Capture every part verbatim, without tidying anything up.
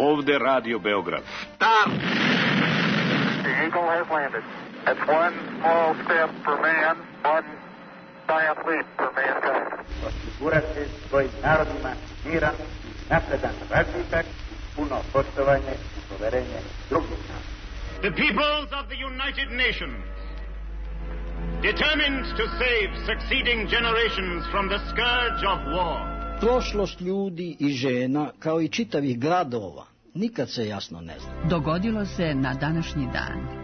Ovde Radio Beograd. Start! The Eagle has landed. That's one small step for man, one giant leap for mankind. Osigurati svojim narodima miran, napredan razvitak, puno poštovanje i poverenje drugih naroda. The peoples of the United Nations, determined to save succeeding generations from the scourge of war. Prošlost ljudi i žena, kao i čitavih gradova, nikad se jasno ne zna. Dogodilo se na današnji dan.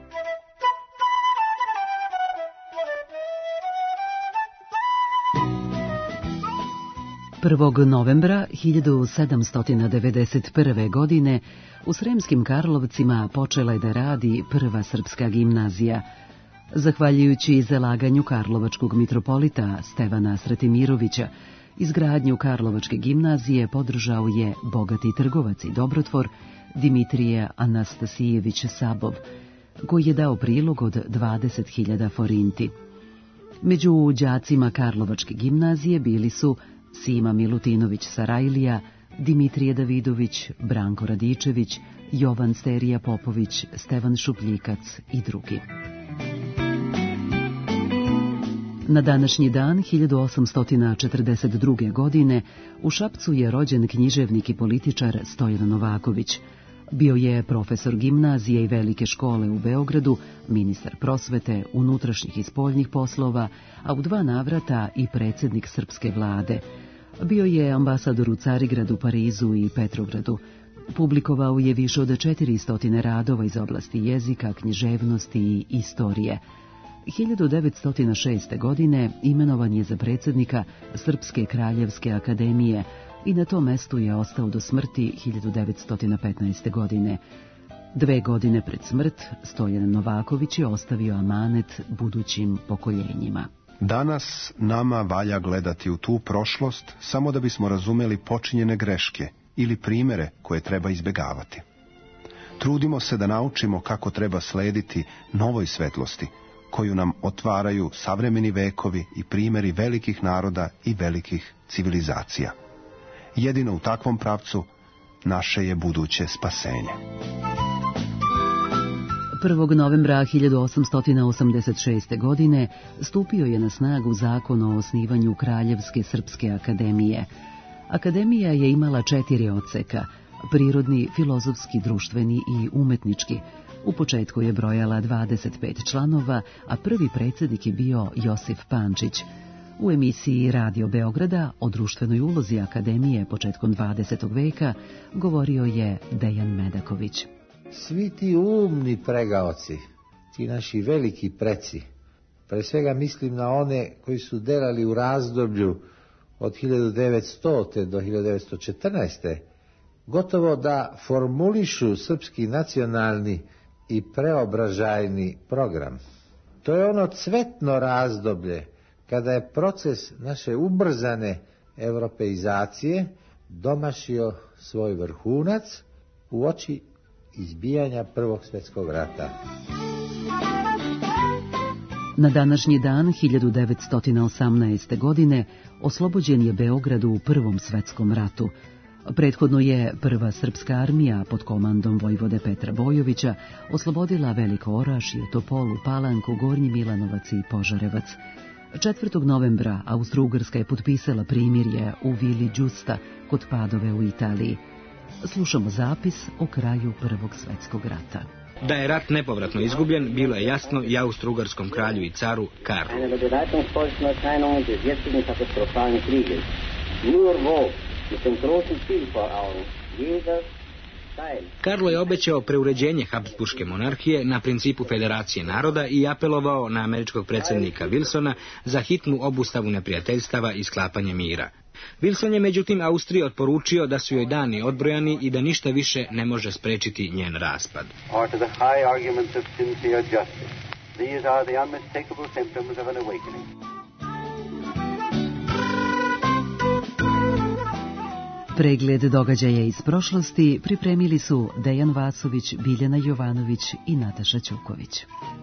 prvog novembra hiljadu sedamsto devedeset prve. godine u Sremskim Karlovcima počela je da radi prva srpska gimnazija. Zahvaljujući zalaganju karlovačkog mitropolita Stevana Sretimirovića, izgradnju Karlovačke gimnazije podržao je bogati trgovac i dobrotvor Dimitrije Anastasijević Sabov, koji je dao prilog od dvadeset hiljada forinti. Među đacima Karlovačke gimnazije bili su Sima Milutinović Sarajlija, Dimitrije Davidović, Branko Radičević, Jovan Sterija Popović, Stevan Šupljikac i drugi. Na današnji dan hiljadu osamsto četrdeset druge. godine u Šapcu je rođen književnik i političar Stojan Novaković. Bio je profesor gimnazije i velike škole u Beogradu, ministar prosvete, unutrašnjih i spoljnih poslova, a u dva navrata i predsjednik srpske vlade. Bio je ambasador u Carigradu, Parizu i Petrogradu. Publikovao je više od četiristo radova iz oblasti jezika, književnosti i istorije. hiljadu devetsto šeste. godine imenovan je za predsjednika Srpske kraljevske akademije i na tom mestu je ostao do smrti hiljadu devetsto petnaeste. godine. Dve godine pred smrt Stojan Novaković je ostavio amanet budućim pokoljenjima. Danas nama valja gledati u tu prošlost samo da bismo razumeli počinjene greške ili primere koje treba izbjegavati. Trudimo se da naučimo kako treba slediti novoj svetlosti, koju nam otvaraju savremeni vekovi i primjeri velikih naroda i velikih civilizacija. Jedino u takvom pravcu naše je buduće spasenje. prvog novembra hiljadu osamsto osamdeset šeste. godine stupio je na snagu zakon o osnivanju Kraljevske srpske akademije. Akademija je imala četiri odseka: prirodni, filozofski, društveni i umetnički. U početku je brojala dvadeset pet članova, a prvi predsjednik je bio Josif Pančić. U emisiji Radio Beograda o društvenoj ulozi akademije početkom dvadesetog veka govorio je Dejan Medaković. Svi ti umni pregaoci, ti naši veliki preci, pre svega mislim na one koji su delali u razdoblju od hiljadu devetsto. do hiljadu devetsto četrnaeste. gotovo da formulišu srpski nacionalni i preobražajni program. To je ono cvetno razdoblje kada je proces naše ubrzane europeizacije domašio svoj vrhunac uoči izbijanja Prvog svjetskog rata. Na današnji dan hiljadu devetsto osamnaeste. godine oslobođen je Beograd u Prvom svjetskom ratu. Prethodno je Prva srpska armija pod komandom vojvode Petra Bojovića oslobodila Veliko Orašje, Topolu, Palanku, Gornji Milanovac i Požarevac. četvrtog novembra Austro-Ugarska je potpisala primirje u Vili Đusta kod Padove u Italiji. Slušamo zapis o kraju Prvog svjetskog rata. Da je rat nepovratno izgubljen, bilo je jasno i austro-ugarskom kralju i caru Karlu. Karlo je obećao preuređenje Habsburške monarhije na principu federacije naroda i apelovao na američkog predsjednika Wilsona za hitnu obustavu neprijateljstava i sklapanje mira. Wilson je međutim Austriji odporučio da su joj dani odbrojani i da ništa više ne može sprečiti njen raspad. Pregled događaja iz prošlosti pripremili su Dejan Vasović, Biljana Jovanović i Nataša Ćuković.